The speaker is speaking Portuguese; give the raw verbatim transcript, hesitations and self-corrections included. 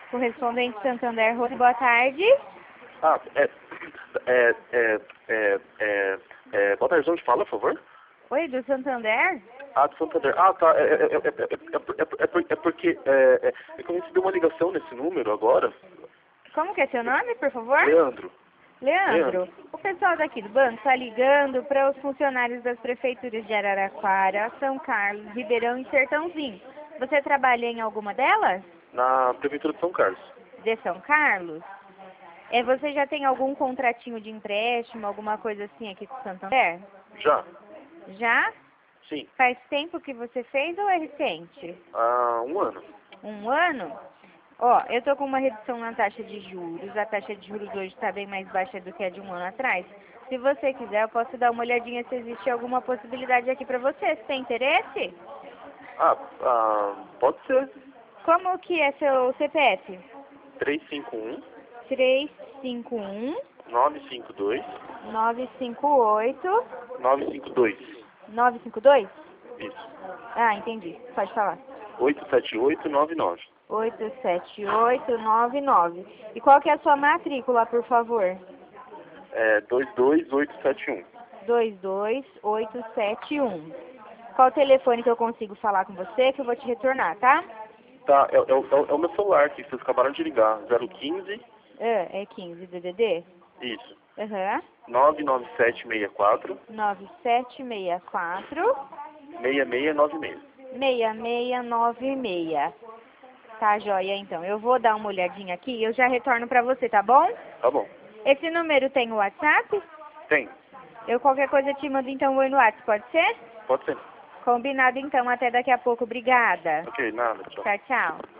Correspondente Santander, Rose, boa tarde. Ah, é, é, é, é, é, é, boa tarde, onde fala, por favor? Oi, do Santander? Ah, do Santander. Ah, tá, é, é, é, é, é, é, é porque, é, é, é que eu recebi uma ligação nesse número agora. Como que é seu nome, por favor? Leandro. Leandro, Leandro. o pessoal daqui do banco está ligando para os funcionários das prefeituras de Araraquara, São Carlos, Ribeirão e Sertãozinho. Você trabalha em alguma delas? Na Prefeitura de São Carlos. De São Carlos? É, você já tem algum contratinho de empréstimo, alguma coisa assim aqui com Santander? Já? Já? Sim. Faz tempo que você fez ou é recente? Há um ano. Um ano? Ó, eu tô com uma redução na taxa de juros. A taxa de juros hoje está bem mais baixa do que a de um ano atrás. Se você quiser, eu posso dar uma olhadinha se existe alguma possibilidade aqui para você. Você tem interesse? Ah, ah, pode ser. Como que é seu C P F? três cinco um, três cinco um, nove cinco dois, nove cinco oito, nove cinco dois. nove cinco dois? Isso. Ah, entendi. Pode falar. oito sete oito nove nove. oito sete oito nove nove. E qual que é a sua matrícula, por favor? É dois dois oito sete um. dois dois oito sete um. Qual o telefone que eu consigo falar com você que eu vou te retornar, tá? Tá, é, é, é, é o meu celular que vocês acabaram de ligar. zero quinze. É, é quinze D D D? Isso. Aham. nove nove sete seis quatro, nove sete seis quatro, seis seis nove seis. seis seis nove seis. Tá, joia, então. Eu vou dar uma olhadinha aqui e eu já retorno pra você, tá bom? Tá bom. Esse número tem o WhatsApp? Tem. Eu qualquer coisa te mando então oi no WhatsApp, pode ser? Pode ser. Combinado então, até daqui a pouco. Obrigada. Ok, nada. Tchau. Tchau, tchau.